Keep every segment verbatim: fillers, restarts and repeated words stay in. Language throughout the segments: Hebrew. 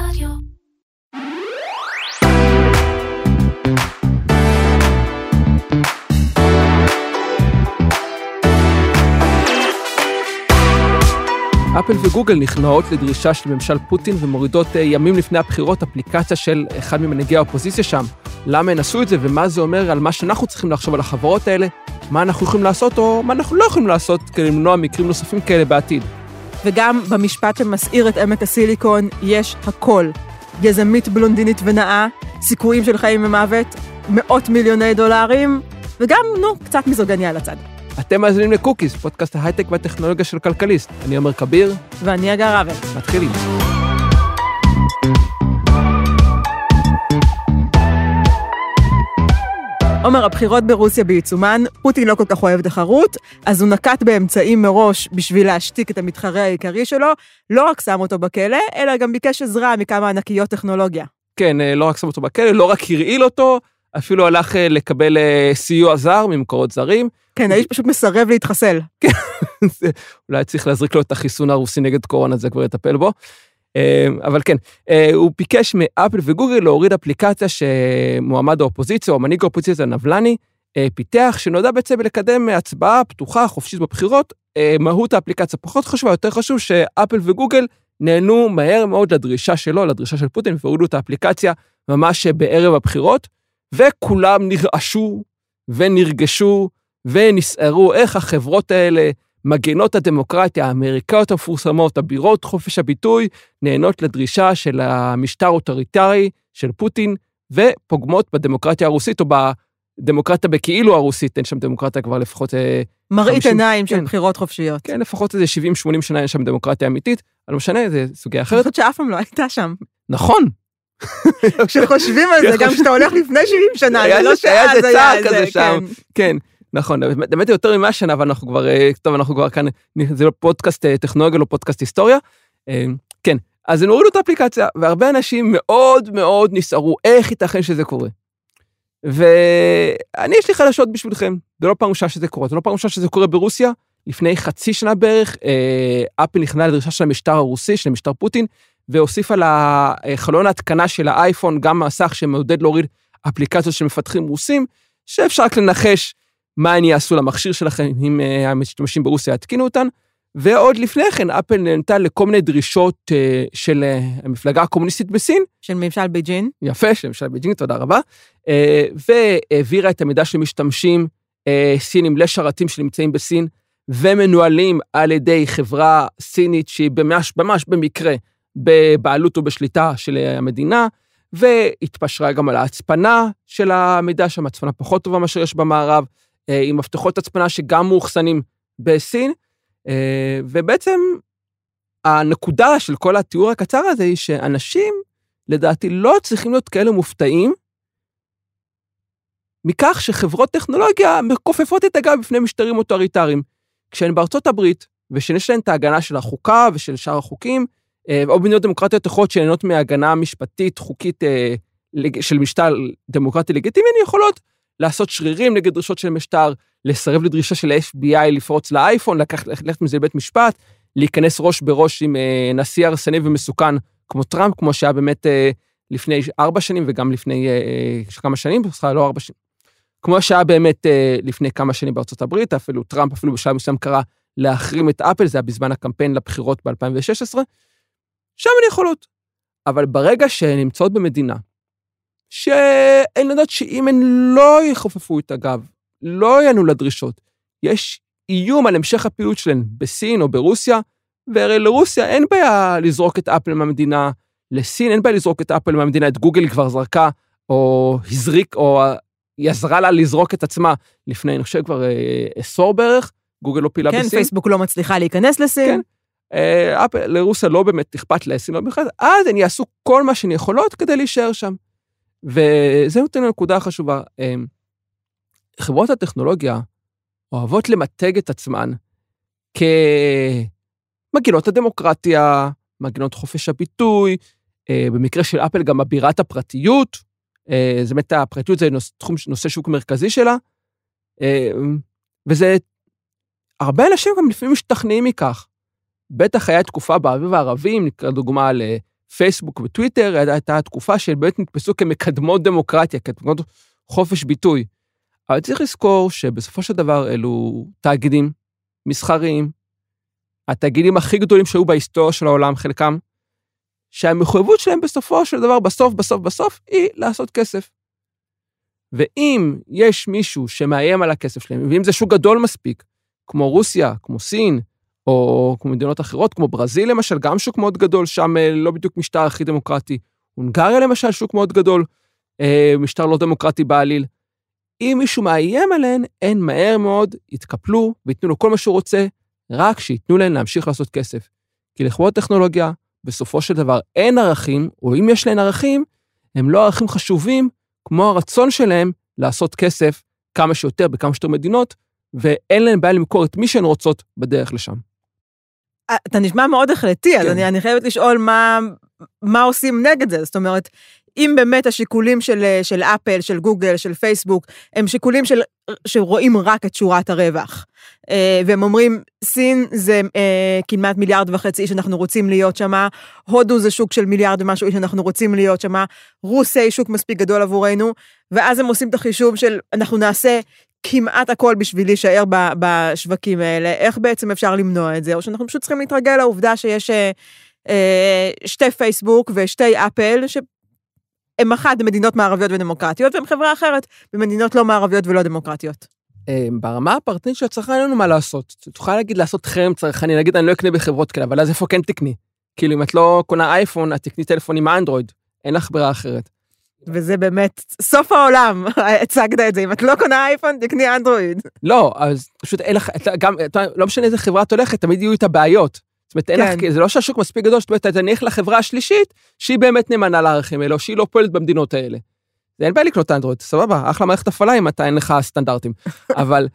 רדיו. אפל וגוגל נכנעות לדרישה של ממשל פוטין ומורידות ימים לפני הבחירות אפליקציה של אחד ממנהיגי האופוזיציה שם. למה הם עשו את זה ומה זה אומר על מה שאנחנו צריכים לחשוב על החברות האלה, מה אנחנו יכולים לעשות או מה אנחנו לא יכולים לעשות כדי למנוע מקרים נוספים כאלה בעתיד. וגם במשפט שמסעיר את עמק הסיליקון יש הכל. יזמית בלונדינית ונאה, סיכויים של חיים ומוות, מאות מיליוני דולרים, וגם, נו, קצת מיזוגניה על הצד. אתם מאזינים לקוקיס, פודקאסט ההייטק והטכנולוגיה של כלכליסט. אני עומר כביר. ואני הגר רבל. מתחילים. עומר, הבחירות ברוסיה בעיצומן, פוטין לא כל כך אוהב תחרות, אז הוא נקט באמצעים מראש בשביל להשתיק את המתחרה העיקרי שלו, לא רק שם אותו בכלא, אלא גם ביקש עזרה מכמה ענקיות טכנולוגיה. כן, לא רק שם אותו בכלא, לא רק הרעיל אותו, אפילו הלך לקבל סיוע זר ממקורות זרים. כן, האיש פשוט מסרב להתחסל. כן, אולי צריך להזריק לו את החיסון הרוסי נגד קורונה, זה כבר יטפל בו. אבל כן, הוא ביקש מאפל וגוגל להוריד אפליקציה שמועמד האופוזיציה, או מנהיג האופוזיציה נבלני, פיתח, שנודע בעצם לקדם הצבעה פתוחה, חופשית בבחירות. מהות האפליקציה פחות חשובה, יותר חשוב שאפל וגוגל נהנו מהר מאוד לדרישה שלו, לדרישה של פוטין, והורידו את האפליקציה ממש בערב הבחירות, וכולם נרעשו ונרגשו ונסערו איך החברות האלה, מגנות הדמוקרטיה, האמריקאיות המפורסמות, הבירות חופש הביטוי, נהנות לדרישה של המשטר אוטוריטרי של פוטין, ופוגמות בדמוקרטיה הרוסית, או בדמוקרטיה בכאילו הרוסית, אין שם דמוקרטיה כבר לפחות... מראית חמישים, עיניים כן, של בחירות חופשיות. כן, לפחות איזה שבעים שמונים שנה אין שם דמוקרטיה אמיתית, אבל לא משנה, זה סוגיה אחרת. אני חושבת שאף פעם לא הייתה שם. נכון. כשחושבים על זה, גם כשאתה הולך לפני שבעים שנה, זה לא שאז היה איזה, כן. כן. נכון, באמת יותר ממה שנה, אבל אנחנו כבר, טוב, אנחנו כבר כאן, זה לא פודקאסט טכנולוגיה, לא פודקאסט היסטוריה. כן, אז הם הורידו את האפליקציה, והרבה אנשים מאוד מאוד נסערו, איך ייתכן שזה קורה. ואני יש לי חדשות בשבילכם, זה לא פעם ראשונה שזה קורה, זה לא פעם ראשונה שזה קורה ברוסיה, לפני חצי שנה בערך, אפל נכנעה לדרישה של המשטר הרוסי, של המשטר פוטין, והוסיף על החלון ההתקנה של האייפון, גם מסך שמעודד להוריד אפליקציות של מפתחים רוסים, שאפשר רק לנחש מה הם יעשו למכשיר שלכם, אם המשתמשים ברוסיה יתקינו אותן, ועוד לפני כן, אפל נענתה לכל מיני דרישות uh, של uh, המפלגה הקומוניסטית בסין. של ממשל בייג'ין. יפה, של ממשל בייג'ין, תודה רבה. Uh, והעבירה את המידע של משתמשים uh, סינים לשרתים שנמצאים בסין, ומנוהלים על ידי חברה סינית שהיא ממש, ממש במקרה, בבעלות ובשליטה של המדינה, והתפשרה גם על ההצפנה של המידע שם, הצפנה פחות טובה מאשר יש במערב, עם מפתחות הצפנה שגם מאוחסנים בסין, ובעצם הנקודה של כל התיאור הקצר הזה היא שאנשים, לדעתי, לא צריכים להיות כאלה מופתעים, מכך שחברות טכנולוגיה מכופפות את הגב בפני משטרים אוטוריטריים. כשהן בארצות הברית, ושנש להן את ההגנה של החוקה ושל שאר החוקים, או במדינות דמוקרטיות אחרות שנהנות מהגנה משפטית, חוקית של משטר דמוקרטי לגיטימי, הן יכולות לעשות שרירים נגד דרישות של משטר, לסרב לדרישה של ה-אף בי איי לפרוץ לאייפון, ללכת מזה לבית משפט, להיכנס ראש בראש עם נשיא הרסני ומסוכן כמו טראמפ, כמו שהיה באמת לפני ארבע שנים וגם לפני כמה שנים, לא ארבע שנים. כמו שהיה באמת לפני כמה שנים בארצות הברית, אפילו טראמפ אפילו בשלב מסוים קרא להחרים את אפל, זה היה בזמן הקמפיין לבחירות ב-אלפיים ושש עשרה, שם הן יכולות. אבל ברגע שהן נמצאות במדינה, שהן יודעות שאם הן לא יחופפו את הגב, לא יענו לדרישות, יש איום על המשך הפעילות שלהן בסין או ברוסיה, והרי לרוסיה אין בעיה לזרוק את אפל מהמדינה, לסין אין בעיה לזרוק את אפל מהמדינה, את גוגל כבר זרקה, או הזריק, או היא עזרה לה לזרוק את עצמה לפני, אני חושב כבר עשור בערך, גוגל לא פעילה כן, בסין. כן, פייסבוק לא מצליחה להיכנס לסין. כן. אפל, לרוסיה לא באמת אכפת לסין, לא בכלל, אז הן יעשו כל מה שהן יכולות כדי להישאר שם. וזה נותן לנקודה חשובה. חברות הטכנולוגיה אוהבות למתג את עצמן כמגינות הדמוקרטיה, מגינות חופש הביטוי, במקרה של אפל גם אבירת הפרטיות, זה באמת הפרטיות זה תחום, נושא שוק מרכזי שלה, וזה, הרבה אנשים גם לפעמים משתכנעים מכך, בטח היה תקופה באביב הערבים, נקרא דוגמה פייסבוק וטוויטר, הייתה תקופה שהן באמת נתפסו כמקדמות דמוקרטיה, כמקדמות חופש ביטוי. אבל צריך לזכור שבסופו של דבר אלו תאגידים מסחריים, התאגידים הכי גדולים שהיו בהיסטוריה של העולם, חלקם, שהמחויבות שלהם בסופו של דבר, בסוף, בסוף, בסוף, היא לעשות כסף. ואם יש מישהו שמאיים על הכסף שלהם, ואם זה שוק גדול מספיק, כמו רוסיה, כמו סין, או כמו מדינות אחרות, כמו ברזיל למשל, גם שוק מאוד גדול, שם לא בדיוק משטר הכי דמוקרטי. הונגריה למשל, שוק מאוד גדול, משטר לא דמוקרטי בעליל. אם מישהו מאיים עליהן, הן מהר מאוד יתקפלו, ויתנו לו כל מה שהוא רוצה, רק שיתנו להן להמשיך לעשות כסף. כי לחברות טכנולוגיה, בסופו של דבר אין ערכים, או אם יש להן ערכים, הם לא ערכים חשובים, כמו הרצון שלהם לעשות כסף כמה שיותר בכמה שיותר מדינות, ואין להן בעיה למכור את מי שהן רוצות בדרך לשם. אתה נשמע מאוד החלטי, כן. אז אני, אני חייבת לשאול מה, מה עושים נגד זה. זאת אומרת, אם באמת השיקולים של, של אפל, של גוגל, של פייסבוק, הם שיקולים של, שרואים רק את שורת הרווח, והם אומרים, סין זה כמעט מיליארד וחצי איש שאנחנו רוצים להיות שמה, הודו זה שוק של מיליארד ומשהו איש שאנחנו רוצים להיות שמה, רוסיה היא שוק מספיק גדול עבורנו, ואז הם עושים את החישוב של אנחנו נעשה כמעט הכל בשביל להישאר בשווקים האלה, איך בעצם אפשר למנוע את זה, או שאנחנו פשוט צריכים להתרגל לעובדה שיש שתי פייסבוק ושתי אפל, שהם אחת במדינות מערביות ודמוקרטיות, והם חברה אחרת במדינות לא מערביות ולא דמוקרטיות. ברמה הפרטנית של הצרכן אין לנו מה לעשות. תוכל להגיד לעשות חרם צרכני, להגיד אני לא אקנה בחברות כאלה, אבל אז איפה כן תקני? כאילו אם את לא קונה אייפון, את תקני טלפון עם אנדרואיד, אין לך ברירה אחרת. וזה באמת סוף העולם, הצגת את זה, אם את לא קונה אייפון, תקני אנדרואיד. לא, אז פשוט אין לך, גם, לא משנה איזה חברה את הולכת, תמיד יהיו איתה בעיות. זאת אומרת, זה לא שהשוק מספיק גדול, זאת אומרת, אתה תניח לחברה השלישית, שהיא באמת נאמנה לערכים האלה, או שהיא לא פועלת במדינות האלה. זה אין בעיה לקנות אנדרואיד, סבבה, אחלה מערכת הפעלה אם אתה אין לך סטנדרטים. אבל,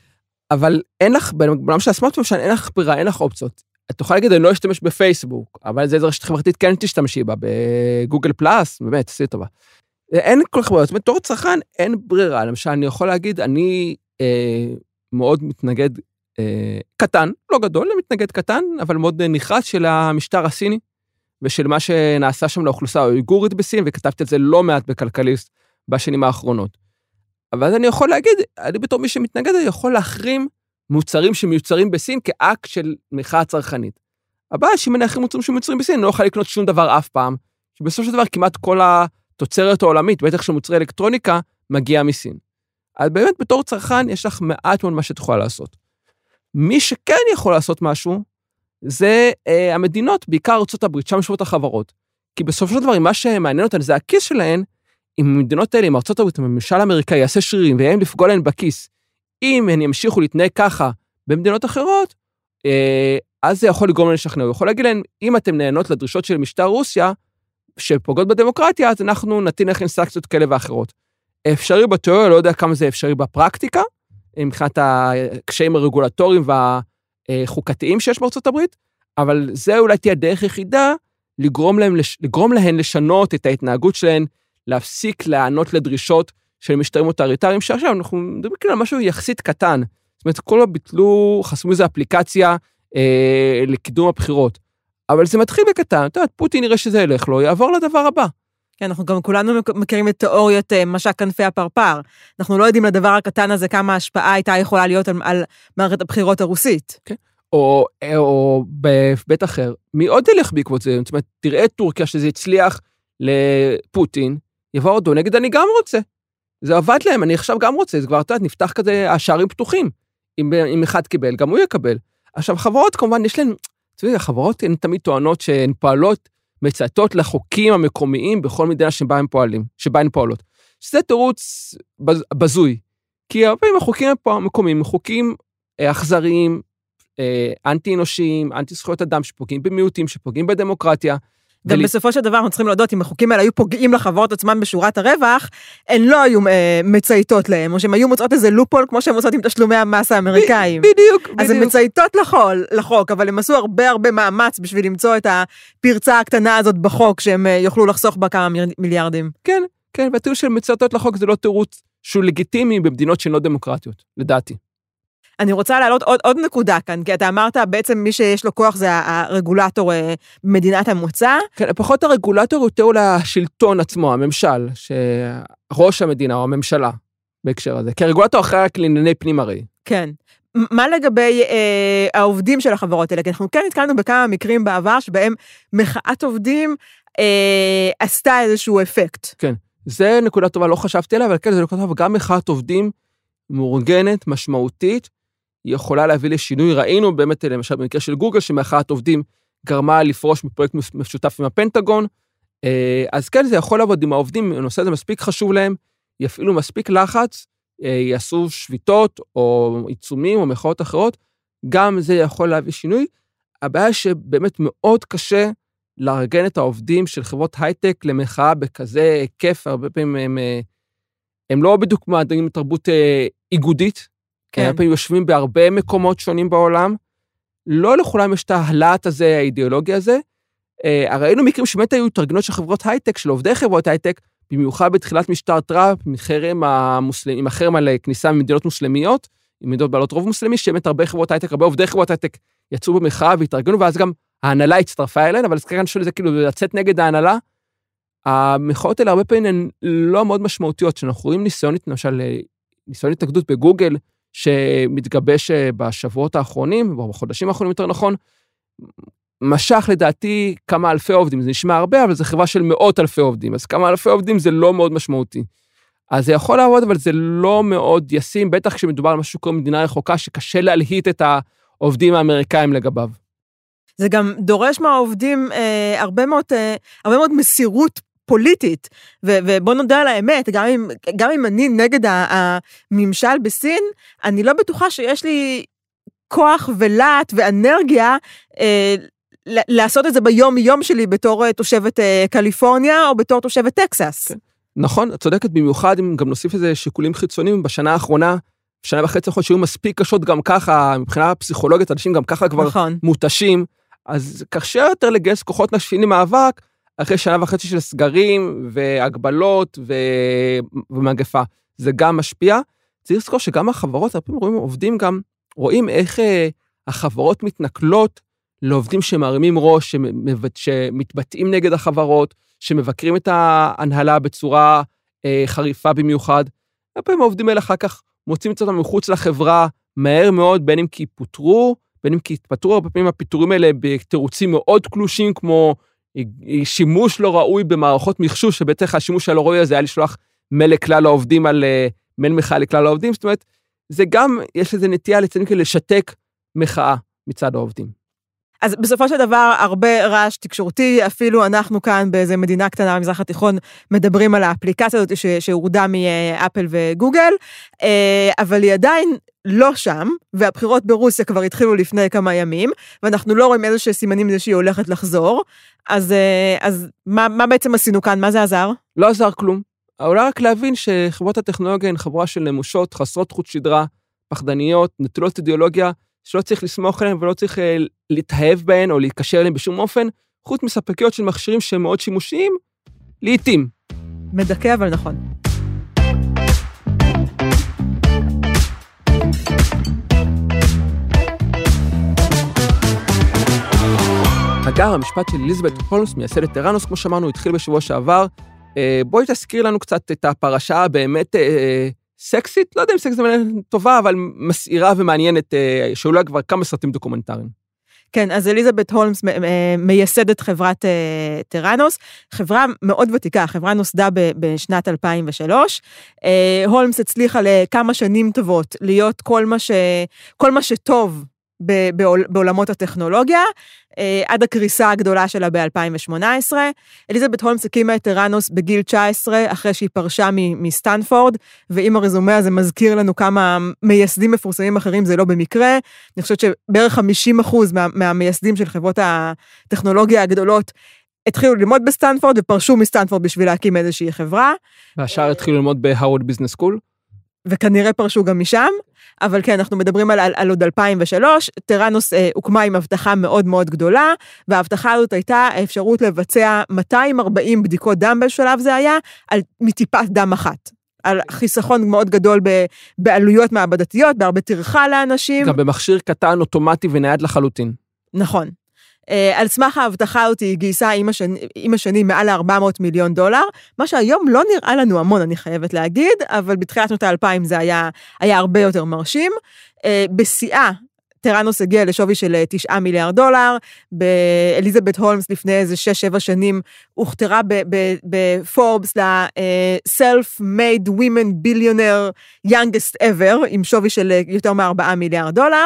אבל אין לך, בעולם של הסמארטפון, אין לך ברירה, אין לך אופציות. את תוכל להגיד, אני לא אשתמש בפייסבוק, אבל זה איזו רשת חברתית כן תשתמשי בה, בגוגל פלאס, באמת, עשי טובה. אין כל חברות, זאת אומרת, תור צרכן, אין ברירה. למשל, אני יכול להגיד, אני אה, מאוד מתנגד אה, קטן, לא גדול, מתנגד קטן, אבל מאוד נחרץ של המשטר הסיני, ושל מה שנעשה שם לאוכלוסייה האויגורית בסין, וכתבתי את זה לא מעט בכלכליסט בשנים האחרונות. אבל אז אני יכול להגיד, אני בתור מי שמתנגד, אני יכול להחרים מוצרים שמיוצרים בסין כאקט של מחאה צרכנית. הבעיה שאם אני אחרים מוצרים שמיוצרים בסין, אני לא יכול לקנות שום דבר אף פעם, כי בסוף של דבר כמעט כל התוצרת העולמית, בטח של מוצרי אלקטרוניקה, מגיעה מסין. אז באמת בתור צרכן יש לך מעט מאוד מה שתוכל לעשות. מי שכן יכול לעשות משהו, זה אה, המדינות, בעיקר ארצות הברית, שם יושבות החברות. כי בסופו של דבר, מה שמעניין אותן זה הכיס שלהן, אם המדינות האלה, אם ארצות הברית, אם הממשל האמריקאי יעשה שרירים, והם לפגוע להן בכיס, אם הן ימשיכו להתנהג ככה במדינות אחרות, אה, אז זה יכול לגרום להן לשכנע. הוא יכול להגיד להן, אם אתם נהנות לדרישות של משטר רוסיה, שפוגעות בדמוקרטיה, אז אנחנו נתין לכם סנקציות כאלה ואחרות. אפשרי בתיאוריה, לא יודע כמה זה אפשרי בפרקטיקה, מבחינת הקשיים הרגולטוריים והחוקתיים שיש בארצות הברית, אבל זה אולי תהיה דרך יחידה לגרום להם, לגרום להן לשנות את ההתנהגות שלהן, להפסיק לענות לדרישות של משטרים אוטוריטריים, שעכשיו אנחנו מדברים כאילו על משהו יחסית קטן. זאת אומרת, כל הביטלו, חסמו איזו אפליקציה אה, לקידום הבחירות. אבל זה מתחיל בקטן, אתה יודע, פוטין נראה שזה ילך לו, יעבור לדבר הבא. כן, אנחנו גם כולנו מכירים את תיאוריית משק כנפי הפרפר. אנחנו לא יודעים לדבר הקטן הזה כמה השפעה הייתה יכולה להיות על, על מערכת הבחירות הרוסית. כן. או, או בבית אחר, מי עוד ילך בעקבות זה? זאת אומרת, תראה את טורקיה שזה הצליח לפוטין, יבוא עוד, נגד אני גם רוצה. זה עבד להם, אני עכשיו גם רוצה, זה כבר, אתה יודע, נפתח כזה, השערים פתוחים. אם, אם אחד קיבל, גם הוא יקבל. עכשיו, חברות, כמובן, יש להן, אתה יודע, החברות הן תמיד טוענות שהן פועלות, מצייתות לחוקים המקומיים בכל מדינה שבה הם פועלים, שבה הן פועלות. שזה תירוץ בזוי. כי הרבה פעמים החוקים המקומיים הם חוקים אכזריים, אנטי-אנושיים, אנטי-זכויות אדם שפוגעים במיעוטים, שפוגעים בדמוקרטיה. גם ול... בסופו של דבר אנחנו צריכים להודות, אם החוקים האלה היו פוגעים לחברות עצמן בשורת הרווח, הן לא היו אה, מצייתות להם, או שהן היו מוצאות איזה לופול, כמו שהן מוצאות עם תשלומי המס האמריקאים. ב- בדיוק, בדיוק. אז הן מצייתות לחול, לחוק, אבל הן עשו הרבה הרבה מאמץ בשביל למצוא את הפרצה הקטנה הזאת בחוק, שהם אה, יוכלו לחסוך בה כמה מיליארדים. כן, כן, והתיאור של מצייתות לחוק זה לא תירוץ שהוא לגיטימי במדינות שהן לא דמוקרטיות, לדעתי. אני רוצה להעלות עוד, עוד נקודה כאן, כי אתה אמרת בעצם מי שיש לו כוח זה הרגולטור במדינת המוצא. כן, פחות הרגולטור יותר אולי השלטון עצמו, הממשל, שראש המדינה או הממשלה בהקשר הזה, כי הרגולטור אחראי רק לענייני פנים הרי. כן. מה לגבי אה, העובדים של החברות האלה? כי אנחנו כן התקלנו בכמה מקרים בעבר, שבהם מחאת עובדים אה, עשתה איזשהו אפקט. כן, זה נקודה טובה, לא חשבתי עליה, אבל כן, זה נקודה טובה, גם מחאת עובדים מאורגנת, משמעותית, היא יכולה להביא לשינוי. ראינו באמת, למשל, במקרה של גוגל, שמחאת עובדים גרמה לפרוש מפרויקט משותף עם הפנטגון, אה, אז כן, זה יכול לעבוד עם העובדים, הנושא הזה מספיק חשוב להם, יפעילו מספיק לחץ, יעשו שביתות או עיצומים או מחאות אחרות, גם זה יכול להביא שינוי. הבעיה שבאמת מאוד קשה לארגן את העובדים של חברות הייטק למחאה בכזה היקף, הרבה פעמים הם, הם לא בדיוק מעדרים תרבות איגודית, כן. הרבה פעמים יושבים בהרבה מקומות שונים בעולם, לא לכולם יש את ההלהט הזה, האידיאולוגיה הזה, ראינו מקרים שבאמת היו התארגנות של חברות הייטק, של עובדי חברות הייטק, במיוחד בתחילת משטר טראמפ, מחרם המוסלמי, עם החרם על כניסה ממדינות מוסלמיות, עם מדינות בעלות רוב מוסלמי, שבאמת הרבה חברות הייטק, הרבה עובדי חברות הייטק יצאו במחאה והתארגנו, ואז גם ההנהלה הצטרפה אליהן, אבל כרגע שלי זה כאילו לצאת נגד ההנהלה. המחאות האלה הרבה פעמים הן לא מאוד משמעותיות, שאנחנו רואים ניסיונית, למשל, ניסיון התנגדות בגוגל, שמתגבש בשבועות האחרונים, או בחודשים האחרונים יותר נכון, משך לדעתי כמה אלפי עובדים, זה נשמע הרבה, אבל זו חברה של מאות אלפי עובדים, אז כמה אלפי עובדים זה לא מאוד משמעותי. אז זה יכול לעבוד, אבל זה לא מאוד ישים, בטח כשמדובר על משהו כמו מדינה רחוקה, שקשה להלהיט את העובדים האמריקאים לגביו. זה גם דורש מהעובדים אה, הרבה מאוד, אה, הרבה מאוד מסירות פוליטית, ו- ובוא נודע על האמת, גם אם, גם אם אני נגד הממשל בסין, אני לא בטוחה שיש לי כוח ולהט ואנרגיה, אה, לעשות את זה ביום יום שלי בתור תושבת קליפורניה או בתור תושבת טקסס. כן. נכון, את צודקת במיוחד אם גם נוסיף איזה שיקולים חיצוניים בשנה האחרונה, שנה וחצי יכול שהיו מספיק קשות גם ככה, מבחינה פסיכולוגית, אנשים גם ככה כבר נכון. מותשים, אז קשה יותר לגייס כוחות נשפים למאבק, אחרי שנה וחצי של סגרים והגבלות ו... ומגפה. זה גם משפיע. צריך לזכור שגם החברות, הרבה רואים עובדים גם, רואים איך החברות מתנכלות לעובדים שמרימים ראש, שמתבטאים נגד החברות, שמבקרים את ההנהלה בצורה אה, חריפה במיוחד. הפעמים העובדים האלה אחר כך מוצאים את אותם מחוץ לחברה מהר מאוד, בין אם כי פוטרו, בין אם כי התפטרו, הרבה פעמים הפיטורים האלה בתירוצים מאוד קלושים, כמו שימוש לא ראוי במערכות מחשוב, שבטח השימוש הלא ראוי הזה היה לשלוח מייל לכלל העובדים על מייל מחאה לכלל העובדים, זאת אומרת, זה גם, יש לזה נטייה לצדדים כאלה לשתק מחאה מצד העובדים. אז בסופו של דבר, הרבה רעש תקשורתי, אפילו אנחנו כאן באיזה מדינה קטנה במזרח התיכון, מדברים על האפליקציה הזאת שהורדה מאפל וגוגל, אבל היא עדיין לא שם, והבחירות ברוסיה כבר התחילו לפני כמה ימים, ואנחנו לא רואים איזושהי סימנים לזה שהיא הולכת לחזור, אז, אז מה, מה בעצם עשינו כאן? מה זה עזר? לא עזר כלום. אולי רק להבין שחברות הטכנולוגיה הן חברה של נמושות, חסרות חוט שדרה, פחדניות, נטולות אידיאולוגיה, שלא צריך לסמוך עליהן ולא צריך להתאהב בהן או להתקשר אליהן בשום אופן, חוץ מספקיות של מכשירים שהם מאוד שימושיים, לעתים. מדכא אבל נכון. אגב, המשפט של אליזבת הולמס, מייסדת טראנוס, כמו שאמרנו, התחיל בשבוע שעבר. בואי תזכיר לנו קצת את הפרשה הבאמת סקסית, לא יודע אם סקסית זה טובה, אבל מסעירה ומעניינת, שאולי כבר כמה סרטים דוקומנטריים. כן, אז אליזבת הולמס מייסדת חברת טראנוס, חברה מאוד ותיקה, החברה נוסדה בשנת אלפיים ושלוש, הולמס הצליחה לכמה שנים טובות להיות כל מה ש, כל מה שטוב בעולמות הטכנולוגיה, עד הקריסה הגדולה שלה ב-אלפיים ושמונה עשרה. אליזבת הולמס הקימה את טראנוס בגיל תשע עשרה, אחרי שהיא פרשה מסטנפורד, ואם הרזומה הזה מזכיר לנו כמה מייסדים מפורסמים אחרים, זה לא במקרה. אני חושבת שבערך חמישים אחוז מה, מהמייסדים של חברות הטכנולוגיה הגדולות, התחילו ללמוד בסטנפורד, ופרשו מסטנפורד בשביל להקים איזושהי חברה. והשאר התחילו ללמוד בהרווארד ביזנס סקול. וכנראה פרשו גם משם, אבל כן, אנחנו מדברים על, על, על עוד אלפיים ושלוש, טראנוס אה, הוקמה עם הבטחה מאוד מאוד גדולה, וההבטחה הזאת הייתה האפשרות לבצע מאתיים וארבעים בדיקות דם בשלב זה היה, על מטיפת דם אחת. על חיסכון מאוד גדול בעלויות מעבדתיות, בהרבה טרחה לאנשים. גם במכשיר קטן, אוטומטי ונייד לחלוטין. נכון. על סמך ההבטחה אותי היא גייסה עם השני, עם השני מעל ארבע מאות מיליון דולר, מה שהיום לא נראה לנו המון, אני חייבת להגיד, אבל בתחילת שנות האלפיים זה היה, היה הרבה יותר מרשים. בשיאה, טראנוס הגיע לשווי של תשעה מיליארד דולר, באליזבת הולמס לפני איזה שש שבע שנים, הוכתרה בפורבס ל-self-made women billionaire youngest ever, עם שווי של יותר מ-ארבעה מיליארד דולר,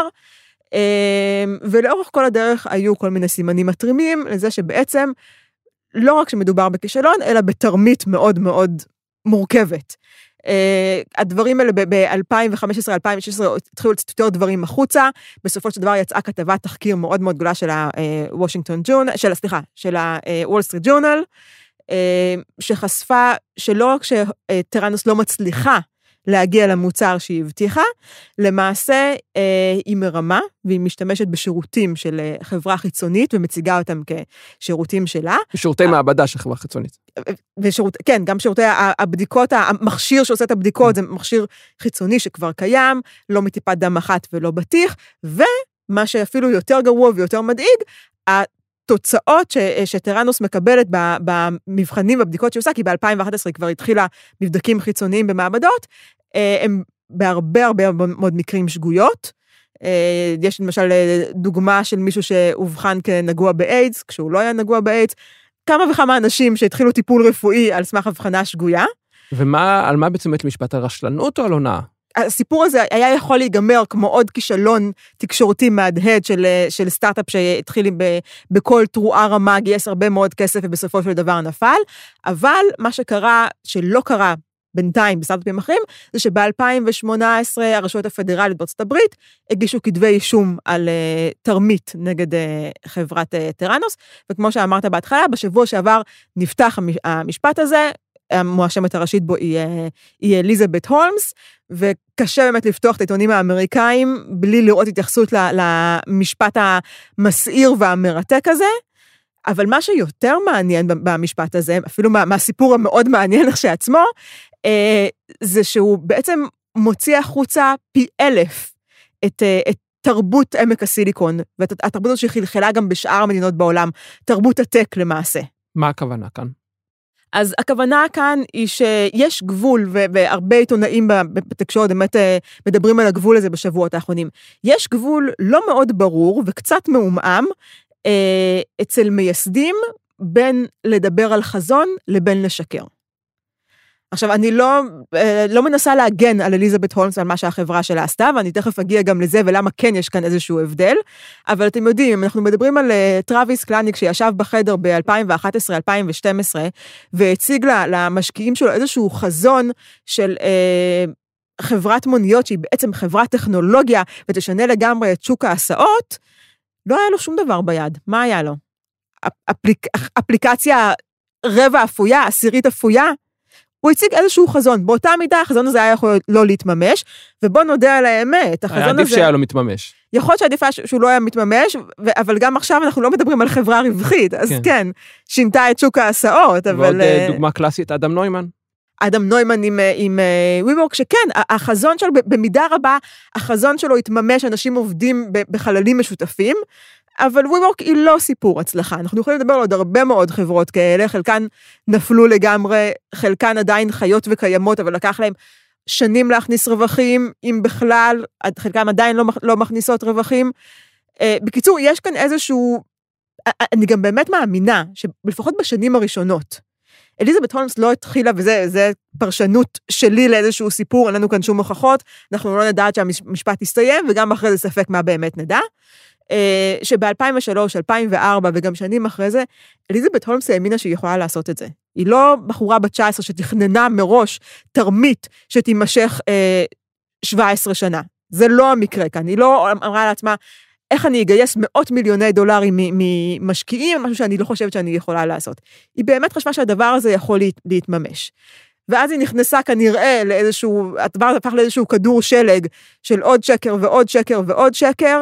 ולאורך כל הדרך היו כל מיני סימנים מטרימים, לזה שבעצם לא רק שמדובר בכישלון, אלא בתרמית מאוד מאוד מורכבת. הדברים האלה ב-אלפיים וחמש עשרה אלפיים ושש עשרה התחילו לצאת יותר דברים החוצה, בסופו של דבר יצאה כתבת תחקיר מאוד מאוד גדולה של הוושינגטון ג'ורנל, של, סליחה, של הוול סטריט ג'ורנל, שחשפה שלא רק שטראנוס לא מצליחה להגיע למוצר שהיא הבטיחה, למעשה היא מרמה, והיא משתמשת בשירותים של חברה חיצונית, ומציגה אותם כשירותים שלה. שירותי מעבדה של חברה חיצונית. ושירות, כן, גם שירותי הבדיקות, המכשיר שעושה את הבדיקות, זה מכשיר חיצוני שכבר קיים, לא מטיפת דם אחת ולא בטיח, ומה שאפילו יותר גרוע ויותר מדאיג, התוצאות ש, שטראנוס מקבלת במבחנים ובבדיקות שהיא עושה, כי ב-אלפיים ואחת עשרה כבר התחילה מבדקים חיצוניים במעבדות, הם בהרבה הרבה מאוד מקרים שגויות. יש למשל דוגמה של מישהו שהובחן כנגוע באיידס, כשהוא לא היה נגוע באיידס, כמה וכמה אנשים שהתחילו טיפול רפואי על סמך הבחנה שגויה. ומה, על מה בעצם בית משפט, על רשלנות או על הונאה? הסיפור הזה היה יכול להיגמר כמו עוד כישלון תקשורתי מהדהד של, של סטארט-אפ שהתחיל בכל תרועה רמה, גייס הרבה מאוד כסף ובסופו של דבר נפל, אבל מה שקרה, שלא קרה בינתיים בסטארט-אפים אחרים, זה שב-אלפיים ושמונה עשרה הרשויות הפדרליות בארצות הברית הגישו כתבי אישום על uh, תרמית נגד uh, חברת uh, טראנוס, וכמו שאמרת בהתחלה, בשבוע שעבר נפתח המשפט הזה, המואשמת הראשית בו היא, היא אליזבת הולמס, וקשה באמת לפתוח את העיתונים האמריקאים, בלי לראות התייחסות למשפט המסעיר והמרתק הזה, אבל מה שיותר מעניין במשפט הזה, אפילו מה, מהסיפור המאוד מעניין כשעצמו, זה שהוא בעצם מוציא החוצה פי אלף את, את תרבות עמק הסיליקון, ואת התרבות הזאת שחלחלה גם בשאר המדינות בעולם, תרבות הטק למעשה. מה הכוונה כאן? אז הכוונה כאן היא שיש גבול, והרבה עיתונאים בתקשורת באמת מדברים על הגבול הזה בשבועות האחרונים. יש גבול לא מאוד ברור וקצת מעומעם אצל מייסדים בין לדבר על חזון לבין לשקר. עכשיו, אני לא, לא מנסה להגן על אליזבת הולמס ועל מה שהחברה שלה עשתה, ואני תכף אגיע גם לזה ולמה כן יש כאן איזשהו הבדל, אבל אתם יודעים, אנחנו מדברים על טראביס קלניק שישב בחדר ב-אלפיים ואחת עשרה אלפיים ושתים עשרה, והציג למשקיעים שלו איזשהו חזון של אה, חברת מוניות, שהיא בעצם חברת טכנולוגיה, ותשנה לגמרי את שוק ההסעות, לא היה לו שום דבר ביד. מה היה לו? אפליק, אפליקציה רבע אפויה, עשירית אפויה, הוא הציג איזשהו חזון. באותה מידה, החזון הזה היה יכול לא להתממש, ובוא נודה על האמת, החזון הזה... עדיף שהיה לו מתממש. יכול להיות שעדיף שהוא לא היה מתממש, אבל גם עכשיו אנחנו לא מדברים על חברה רווחית, אז כן, כן שינתה את שוק ההסעות, אבל... ועוד דוגמה קלאסית, אדם נוימן. אדם נוימן עם, עם וויוורק, שכן, החזון שלו, במידה רבה, החזון שלו התממש, אנשים עובדים בחללים משותפים, אבל וויוורק היא לא סיפור הצלחה. אנחנו יכולים לדבר על עוד הרבה מאוד חברות כאלה, חלקן נפלו לגמרי, חלקן עדיין חיות וקיימות, אבל לקח להם שנים להכניס רווחים, אם בכלל, חלקן עדיין לא, לא מכניסות רווחים. בקיצור, יש כאן איזשהו, אני גם באמת מאמינה, שלפחות בשנים הראשונות, אליזבת הולמס לא התחילה, וזה פרשנות שלי לאיזשהו סיפור, אין לנו כאן שום הוכחות, אנחנו לא נדע שהמשפט יסתיים, וגם אחרי זה ספק מה באמת נדע, שב-אלפיים ושלוש, אלפיים וארבע, וגם שנים אחרי זה, אליזבת הולמס האמינה שהיא יכולה לעשות את זה. היא לא בחורה בת תשע עשרה שתכננה מראש תרמית שתימשך שבע עשרה שנה. זה לא המקרה כאן. היא לא אמרה לעצמה, איך אני אגייס מאות מיליוני דולרים ממשקיעים, משהו שאני לא חושבת שאני יכולה לעשות. היא באמת חשבה שהדבר הזה יכול להתממש. ואז היא נכנסה כנראה לאיזשהו, הדבר הזה הפך לאיזשהו כדור שלג של עוד שקר ועוד שקר ועוד שקר,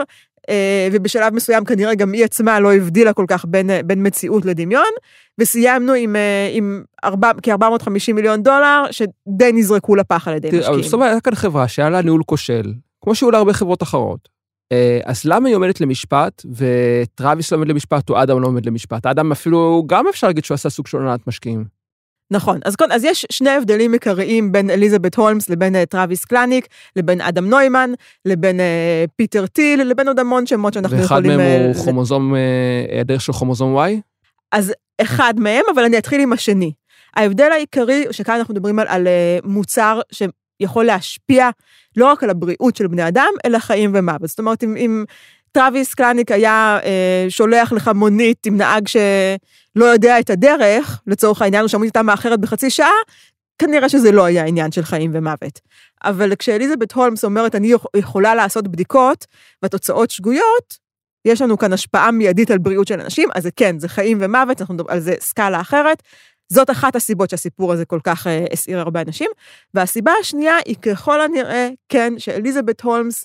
ובשלב מסוים כנראה גם היא עצמה לא הבדילה כל כך בין, בין מציאות לדמיון, וסיימנו עם, עם כ-ארבע מאות וחמישים מיליון דולר, שדי נזרקו לפח על ידי משקיעים. אבל זאת אומרת, היה כאן חברה שהיה לה ניהול כושל, כמו שהיו לה הרבה חברות אחרות. אז למה היא עומדת למשפט, וטרוויס לא עומד למשפט, או אדם לא עומד למשפט? אדם אפילו, גם אפשר להגיד שהוא עשה סוג של עונת משקיעים. נכון, אז, אז יש שני הבדלים עיקריים בין אליזבת הולמס לבין טרוויס קלניק, לבין אדם נוימן, לבין אה, פיטר טיל, לבין עוד המון שמות שאנחנו יכולים... ואחד מהם הוא זה... כרומוזום, היעדר של כרומוזום Y? אז אחד מהם, אבל אני אתחיל עם השני. ההבדל העיקרי, שכאן אנחנו מדברים על, על מוצר שיכול להשפיע לא רק על הבריאות של בני אדם, אלא חיים ומוות. זאת אומרת, אם... אם טרוויס קלניק היה אה, שולח לך מונית עם נהג שלא יודע את הדרך, לצורך העניין, הוא שמעתי אותה מאחרת בחצי שעה, כנראה שזה לא היה עניין של חיים ומוות. אבל כשאליזבת הולמס אומרת, אני יכולה לעשות בדיקות, והתוצאות שגויות, יש לנו כאן השפעה מיידית על בריאות של אנשים, אז זה כן, זה חיים ומוות, אנחנו מדברים על זה סקאלה אחרת, זאת אחת הסיבות שהסיפור הזה כל כך אה, הסעיר הרבה אנשים, והסיבה השנייה היא ככל הנראה, כן, שאליזבת הולמס,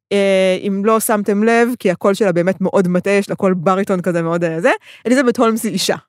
אם לא שמתם לב, כי הקול שלה באמת מאוד מטעה, יש לה קול בריטון כזה מאוד זה, אליזבת הולמס היא אישה.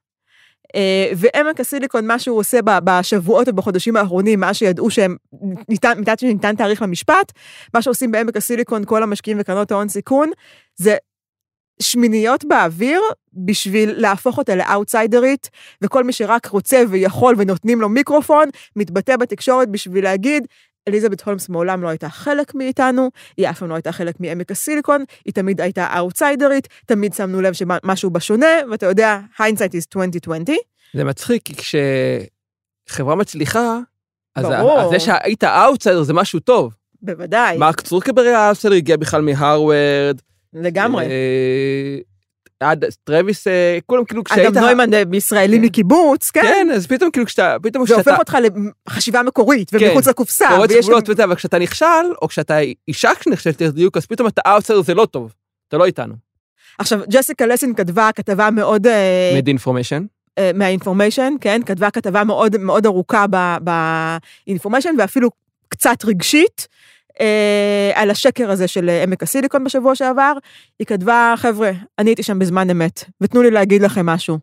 ועמק הסיליקון, מה שהוא עושה בשבועות ובחודשים האחרונים, מה שידעו שהם, ניתן, שניתן תאריך למשפט, מה שעושים בעמק הסיליקון, כל המשקיעים וקרנות ההון סיכון, זה שמיניות באוויר, בשביל להפוך אותה לאוטסיידרית, וכל מי שרק רוצה ויכול ונותנים לו מיקרופון, מתבטא בתקשורת בשביל להגיד, אליזבת הולמס מעולם לא הייתה חלק מאיתנו, היא אף פעם לא הייתה חלק מעמק הסיליקון, היא תמיד הייתה אאוטסיידרית, תמיד שמנו לב שמשהו בשונה, ואתה יודע, hindsight is twenty twenty. זה מצחיק, כי כשחברה מצליחה, אז זה שהיית אאוטסיידר זה משהו טוב. בוודאי. מרק צורקבר היה אאוטסיידר, הגיע בכלל מהרווארד. לגמרי. עד טרוויס, כולם כאילו כשהיית... אדם נוימן בישראלי מקיבוץ, כן? כן, אז פתאום כאילו כשאתה... זה הופך אותך לחשיבה מקורית, ומחוץ לקופסה. פורץ גבולות וזה, אבל כשאתה נכשל, או כשאתה אישה כשנכשלת לדיוק, אז פתאום אתה אאוטסיידר זה לא טוב. אתה לא איתנו. עכשיו, ג'סיקה לסין כתבה כתבה מאוד... מד-אינפורמיישן. מהאינפורמיישן, כן? כתבה כתבה מאוד מאוד ארוכה באינפורמיישן, ואפילו קצת רגשית, על השקר הזה של עמק הסיליקון בשבוע שעבר, היא כתבה, חבר'ה, אני הייתי שם בזמן אמת, ותנו לי להגיד לכם משהו.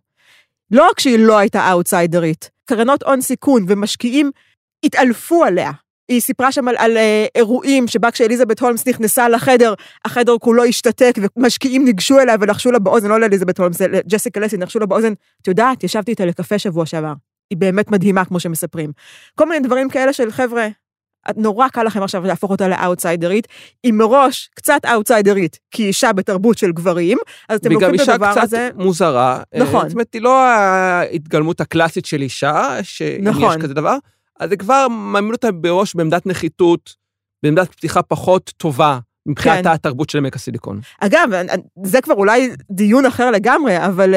לא רק שהיא לא הייתה אאוטסיידרית, קרנות הון סיכון ומשקיעים התעלפו עליה. היא סיפרה שם על, על אירועים שבה כשאליזבת הולמס נכנסה לחדר, החדר כולו השתתק, ומשקיעים ניגשו אליה ולחשו לה באוזן, לא לאליזבת הולמס, לג'סיקה לסין, נחשו לה באוזן, את יודעת, ישבתי איתה לקפה שבוע שעבר. היא באמת מדהימה, כמו שמספרים. כל מיני דברים כאלה של חבר'ה, נורא קל לכם עכשיו להפוך אותה לאאוטסיידרית, היא מראש קצת אאוטסיידרית, כי היא אישה בתרבות של גברים, אז אתם לוקחים את הדבר הזה... וגם אישה קצת מוזרה. נכון. זאת אומרת, היא לא ההתגלמות הקלאסית של אישה, שאם יש כזה דבר, אז זה כבר מעמיד אותה בראש בעמדת נחיתות, בעמדת פתיחה פחות טובה, מבחינת התרבות של עמק הסיליקון. אגב, זה כבר אולי דיון אחר לגמרי, אבל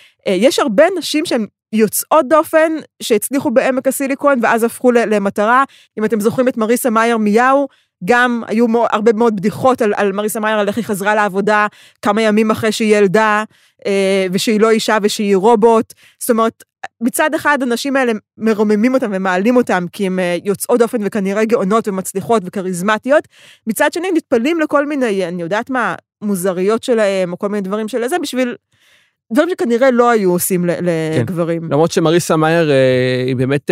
יש הרבה נשים שהן יוצאות דופן שהצליחו בעמק הסיליקון, ואז הפכו למטרה. אם אתם זוכרים את מריסה מאייר מיהו, גם היו הרבה מאוד בדיחות על, על מריסה מאייר, על איך היא חזרה לעבודה, כמה ימים אחרי שהיא ילדה, ושהיא לא אישה ושהיא רובוט. זאת אומרת, מצד אחד, הנשים האלה מרוממים אותם ומעלים אותם, כי הן יוצאות דופן וכנראה גאונות ומצליחות וכריזמטיות. מצד שני, נתפלים לכל מיני, אני יודעת מה, מוזריות שלהם, או כל מיני דברים של זה, בשביל דברים שכנראה לא היו עושים לגברים. כן. למרות שמריסה מאייר היא באמת,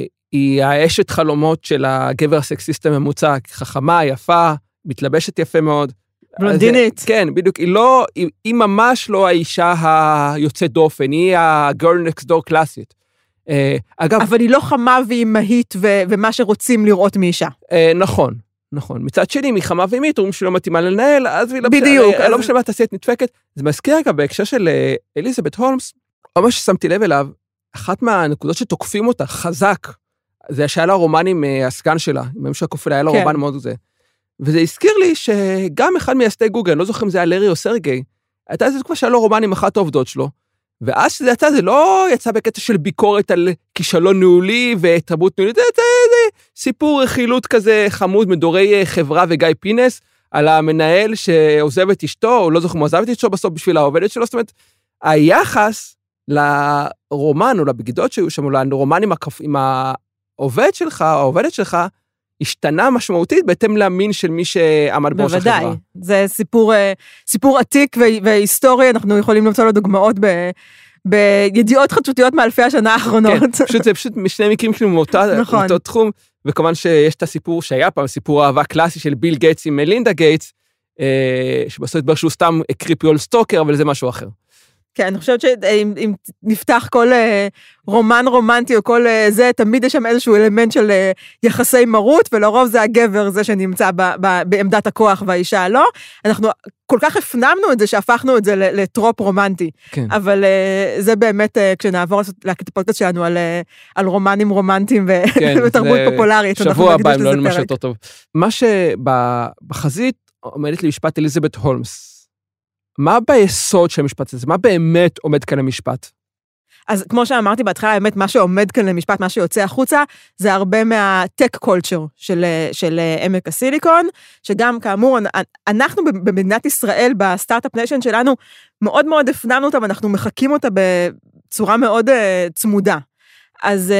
היא האשת חלומות של הגבר הסקסיסט הממוצע, חכמה, יפה, מתלבשת יפה מאוד. בלונדינית. אז, כן, בדיוק, היא לא, היא, היא ממש לא האישה היוצאת דופן, היא ה-girl next door קלאסית. אגב... אבל היא לא חמה והיא מהית ו- ומה שרוצים לראות מאישה. נכון. נכון. מצד שני, מחמה ואימית, אומרים שלא מתאימה לנהל, אז היא לא בדיוק. לא משנה מה תעשיית נדפקת. זה מזכיר רגע בהקשר של אליזבת הולמס, או מה ששמתי לב אליו, אחת מהנקודות שתוקפים אותה חזק, זה שהיה לה רומן עם הסגן שלה, עם אמא שהקופילה, היה לה רומן מאוד זה. וזה הזכיר לי שגם אחד מייסדי גוגל, אני לא זוכר אם זה היה לארי או סרגי, הייתה איזה תקופה שהיה לו רומן עם אחת העובדות שלו, ואז שזה יצא, זה לא יצא בקטע של ביקורת על כישלון ניהולי ותרבות ניהולית, זה, זה, זה סיפור רכילות כזה חמוד מדורי חברה וגיא פינס, על המנהל שעוזב את אשתו, או לא זוכר מה עוזב את אשתו בסוף בשביל העובדת שלו, זאת אומרת, היחס לרומן או לבגידות שהיו שם, או לרומן עם, הכף, עם העובד שלך, או העובדת שלך, השתנה משמעותית בהתאם למין של מי שעמד בראש החברה. בוודאי, זה סיפור, סיפור עתיק והיסטורי, אנחנו יכולים למצוא לו דוגמאות ב... בידיעות חדשותיות מאלפי השנה האחרונות. כן, פשוט זה פשוט משני מקרים כאילו מאותו נכון. תחום, וכמובן שיש את הסיפור שהיה פעם, סיפור אהבה קלאסי של ביל גייטס עם מלינדה גייטס, שבסוף התברר שהוא סתם קריפיול סטוקר, אבל זה משהו אחר. כן, אני חושבת שאם אם נפתח כל רומן רומנטי או כל זה, תמיד יש שם איזשהו אלמנט של יחסי מרות, ולרוב זה הגבר, זה שנמצא ב, ב, בעמדת הכוח והאישה לא. אנחנו כל כך הפנמנו את זה, שהפכנו את זה לטרופ רומנטי. כן. אבל זה באמת, כשנעבור להקליט את הפודקאסט שלנו על, על רומנים רומנטיים כן, ותרבות פופולרית. שבוע הבא, אם לא נמש יותר טוב. מה שבחזית עומדת למשפט אליזבת הולמס, מה ביסוד של המשפט הזה? מה באמת עומד כאן למשפט? אז כמו שאמרתי בהתחלה, באמת מה שעומד כאן למשפט, מה שיוצא החוצה, זה הרבה מהטק קולצ'ר של, של עמק הסיליקון, שגם כאמור, אנחנו במדינת ישראל, בסטארט-אפ ניישן שלנו, מאוד מאוד הפנמנו אותה, ואנחנו מחקים אותה בצורה מאוד צמודה. אז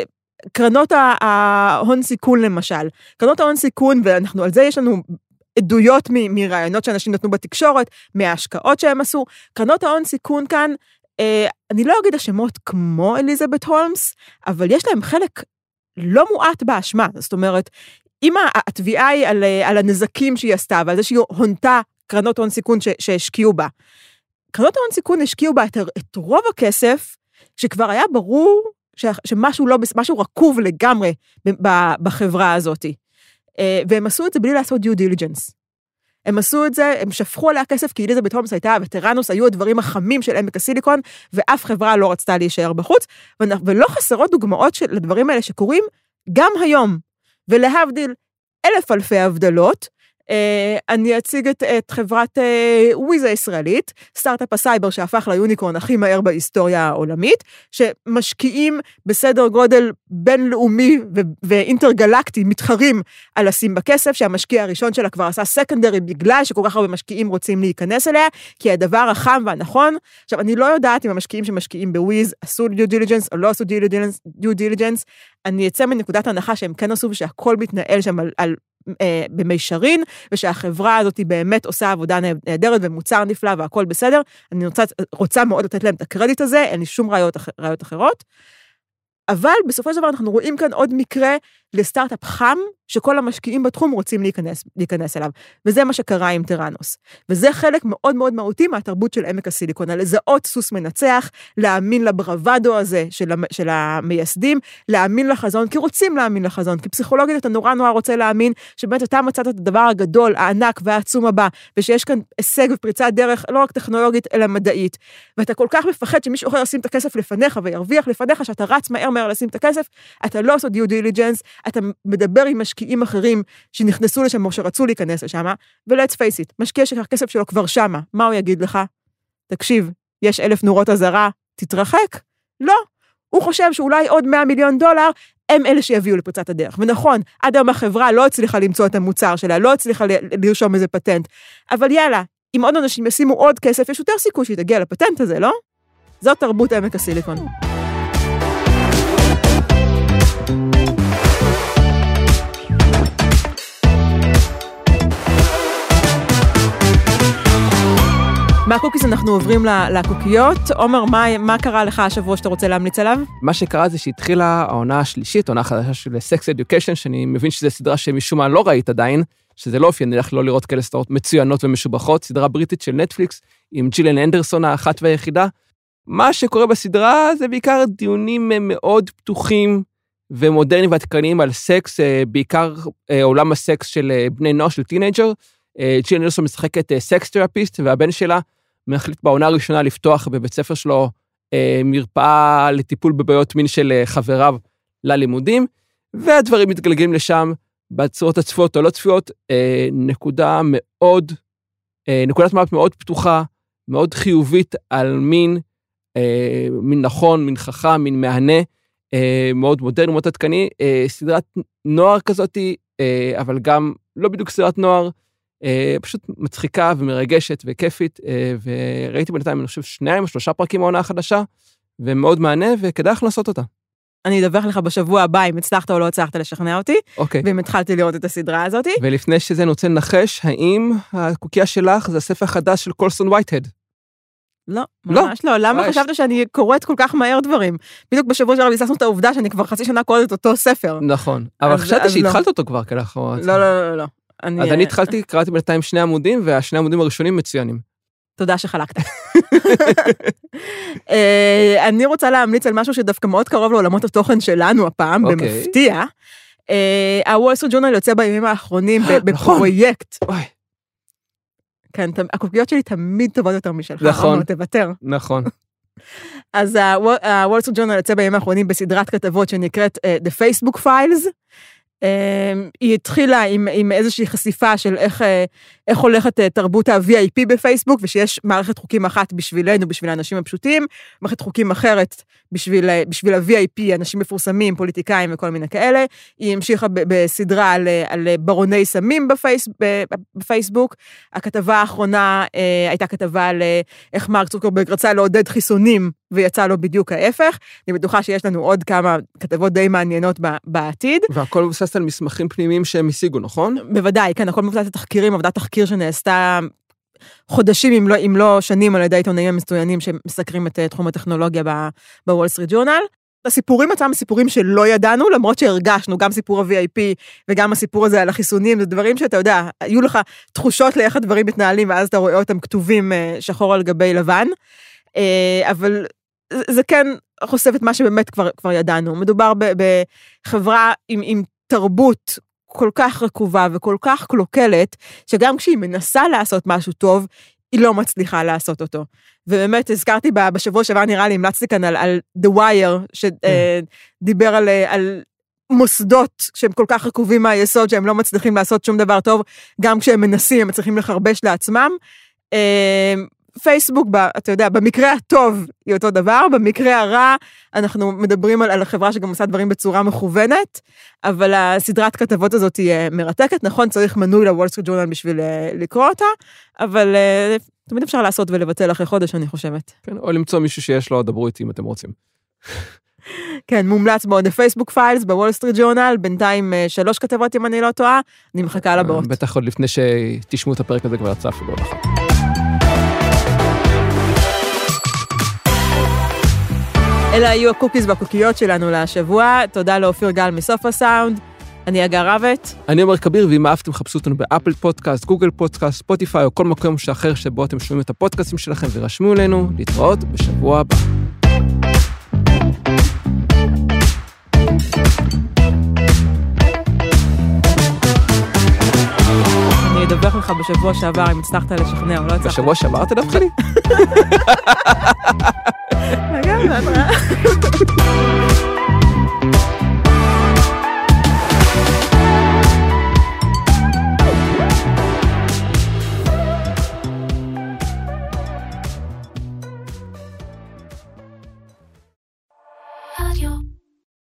קרנות ההון סיכון למשל, קרנות ההון סיכון, ואנחנו על זה יש לנו עדויות מ- מרעיונות שאנשים נתנו בתקשורת, מההשקעות שהם עשו. קרנות ההון סיכון כאן, אה, אני לא אגיד השמות כמו אליזבת הולמס, אבל יש להם חלק לא מועט באשמה. זאת אומרת, אם התביעה היא על, על הנזקים שהיא עשתה, ועל זה שהיא הונתה קרנות ההון סיכון ש- שהשקיעו בה, קרנות ההון סיכון השקיעו בה את, את רוב הכסף, שכבר היה ברור ש- שמשהו לא, משהו רקוב לגמרי ב- ב- בחברה הזאת. והם עשו את זה בלי לעשות דיו דיליג'נס. הם עשו את זה, הם שפכו עליה כסף, כי אליזבת הולמס הייתה הווטרנוס, היו הדברים החמים של עמק הסיליקון, ואף חברה לא רצתה להישאר בחוץ, ולא חסרות דוגמאות של הדברים האלה שקורים גם היום, ולהבדיל אלף אלפי הבדלות. אני אציג את, את חברת וויז הישראלית, סטארט-אפ הסייבר שהפך ליוניקורן הכי מהר בהיסטוריה העולמית, שמשקיעים בסדר גודל בינלאומי ואינטרגלקטי, מתחרים על לשים בכסף, שהמשקיע הראשון שלה כבר עשה סקנדרי, בגלל שכל כך הרבה משקיעים רוצים להיכנס אליה, כי הדבר החם והנכון, עכשיו אני לא יודעת אם המשקיעים שמשקיעים בוויז עשו דיו דיליג'נס או לא עשו דיו דיליג'נס, אני אצא מנקודת הנחה שהם כן עשו ושהכל מתנהל שם על, על במישרין, ושהחברה הזאת היא באמת עושה עבודה נהדרת ומוצר נפלא והכל בסדר. אני רוצה, רוצה מאוד לתת להם את הקרדיט הזה, אין לי שום ראיות, ראיות אחרות. אבל בסופו של דבר אנחנו רואים כאן עוד מקרה לסטארט-אפ חם, שכל המשקיעים בתחום רוצים להיכנס, להיכנס אליו. וזה מה שקרה עם טרנוס. וזה חלק מאוד מאוד מהותי מהתרבות של עמק הסיליקון, על לזהות סוס מנצח, להאמין לברוודו הזה של, של המייסדים, להאמין לחזון, כי רוצים להאמין לחזון, כי פסיכולוגית אתה נורא נורא רוצה להאמין, שבאמת אתה מצאת את הדבר הגדול, הענק והעצום הבא, ושיש כאן הישג ופריצת דרך, לא רק טכנולוגית, אלא מדעית. ואתה כל כך מפחד שמישהו אחר ישים את הכסף לפניך, וירוויח לפניך, שאתה רץ מהר מהר לשים את הכסף, אתה לא עושה דיו דיליג'נס, אתה מדבר עם משקיעים אחרים שנכנסו לשם או שרצו להיכנס לשם, ו-let's face it, משקיע שהכסף שלו כבר שמה, מה הוא יגיד לך? תקשיב, יש אלף נורות הזרה, תתרחק? לא. הוא חושב שאולי עוד מאה מיליון דולר, הם אלה שיביאו לפריצת הדרך. ונכון, עד היום החברה לא הצליחה למצוא את המוצר שלה, לא הצליחה לרשום איזה פטנט, אבל יאללה, אם עוד אנשים ישימו עוד כסף, יש יותר סיכוי שהיא תגיע לפטנט הזה, לא? זאת תרבות עמק הסיליקון. מהקוקיס אנחנו עוברים לקוקיות. עומר, מה, מה קרה לך השבוע שאתה רוצה להמליץ עליו? מה שקרה זה שהתחילה העונה השלישית, העונה החדשה של Sex Education, שאני מבין שזו סדרה שמשום מה לא ראית עדיין, שזה לא אופייני לך לא לראות כאלה סדרות מצוינות ומשובחות, סדרה בריטית של נטפליקס, עם ג'ילן אנדרסון האחת והיחידה. מה שקורה בסדרה זה בעיקר דיונים מאוד פתוחים ומודרניים ועדכניים על סקס, בעיקר עולם הסקס של בני נוער, של טינג'ר. ג'ילן אנדרסון משחקת סקס תרפיסט, והבן שלה מחליט בעונה הראשונה לפתוח בבית ספר שלו מרפאה לטיפול בבעיות מין של חבריו ללימודים, והדברים מתגלגלים לשם בצורות הצפויות או לא צפויות, נקודה מאוד, נקודת מבט מאוד פתוחה, מאוד חיובית על מין, מין נכון, מין חכם, מין מהנה, מאוד מודרני, מאוד עדכני, סדרת נוער כזאת, אבל גם לא בדיוק סדרת נוער, פשוט מצחיקה ומרגשת וכיפית, וראיתי בינתיים, אני חושב, שניים או שלושה פרקים מהעונה החדשה, ומאוד מענה, וכדאי לך לעשות אותה. אני אדווח לך בשבוע הבא אם הצלחת או לא הצלחת לשכנע אותי, אוקיי. ואם התחלתי לראות את הסדרה הזאת. ולפני שזה אני רוצה לנחש, האם הקוקייה שלך זה הספר החדש של קולסון וייטהד? לא, ממש לא. למה חשבת שאני קוראת כל כך מהר דברים? בדיוק בשבוע שעבר ביססנו את העובדה שאני כבר חצי שנה קוראת את אותו ספר. נכון, אבל חשבתי שהתחלת אותו כבר כלאחר. לא, לא, לא. אז אני התחלתי, קראתי בינתיים שני עמודים, והשני עמודים הראשונים מצוינים. תודה שחלקת. אני רוצה להמליץ על משהו שדווקא מאוד קרוב לעולמות התוכן שלנו הפעם, במפתיע. הוול סטריט ג'ורנל יוצא בימים האחרונים בפרויקט. כן, הקוקיות שלי תמיד טובות יותר משלך. נכון. תוותר. נכון. אז הוול סטריט ג'ורנל יוצא בימים האחרונים בסדרת כתבות שנקראת The Facebook Files. היא התחילה עם, עם איזושהי חשיפה של איך, איך הולכת תרבות ה-וי איי פי בפייסבוק, ושיש מערכת חוקים אחת בשבילנו, בשביל האנשים הפשוטים, מערכת חוקים אחרת בשביל, בשביל ה-וי איי פי, אנשים מפורסמים, פוליטיקאים וכל מיני כאלה. היא המשיכה בסדרה על, על ברוני סמים בפייס, בפייסבוק. הכתבה האחרונה הייתה כתבה על איך מרק צוקרברג רצה לעודד חיסונים, ויצא לו בדיוק ההפך. אני בטוחה שיש לנו עוד כמה כתבות די מעניינות בעתיד. והכל מבוסס על מסמכים פנימיים שהם השיגו, נכון? בוודאי, כן, הכל מבוסס על תחקירים, עבודת תחקיר שנעשתה חודשים, אם לא, אם לא שנים, על ידי עיתונאים המצוינים שמסקרים את תחום הטכנולוגיה בוול סטריט ג'ורנל. הסיפורים עצמם, סיפורים שלא ידענו, למרות שהרגשנו, גם סיפור ה-וי איי פי וגם הסיפור הזה על החיסונים, זה דברים שאתה יודע, היו לך תחושות לאיך הדברים מתנהלים, ואז אתה רואה אותם כתובים שחור על גבי לבן. אבל זה כן חושף את מה שבאמת כבר, כבר ידענו. מדובר בחברה עם, עם תרבות כל כך רקובה וכל כך קלוקלת, שגם כשהיא מנסה לעשות משהו טוב, היא לא מצליחה לעשות אותו. ובאמת הזכרתי בשבוע שעבר, נראה לי, המלצתי כאן על, על The Wire, שדיבר על, על מוסדות שהם כל כך רקובים מהיסוד, שהם לא מצליחים לעשות שום דבר טוב, גם כשהם מנסים, הם צריכים לחרבש לעצמם. פייסבוק, אתה יודע, במקרה הטוב היא אותו דבר, במקרה הרע אנחנו מדברים על, על החברה שגם עושה דברים בצורה מכוונת, אבל הסדרת כתבות הזאת היא מרתקת, נכון, צריך מנוי לוול סטריט ג'ורנל בשביל לקרוא אותה, אבל תמיד אפשר לעשות ולבטל אחרי חודש, אני חושבת. כן, או למצוא מישהו שיש לו, דברו איתי אם אתם רוצים. כן, מומלץ מאוד, הפייסבוק פיילס בוול סטריט ג'ורנל, בינתיים שלוש כתבות אם אני לא טועה, אני מחכה לבאות. בטח עוד לפני שתשמעו את הפרק הזה כבר יצא אפילו עוד אחת. אלה היו הקוקיז והקוקיות שלנו לשבוע. תודה לאופיר גל מסוף הסאונד. אני אגר רבת. אני אומר כביר, ואם אהבתם, חפשו אותנו באפל פודקאסט, גוגל פודקאסט, ספוטיפיי, או כל מקום אחר שבו אתם שומעים את הפודקאסטים שלכם, ורשמו אלינו להתראות בשבוע הבא. אני אדווח לך בשבוע שעבר, אם הצלחת לשכנע או לא הצלחת. בשבוע שעבר תדווח לי? רגע, מה?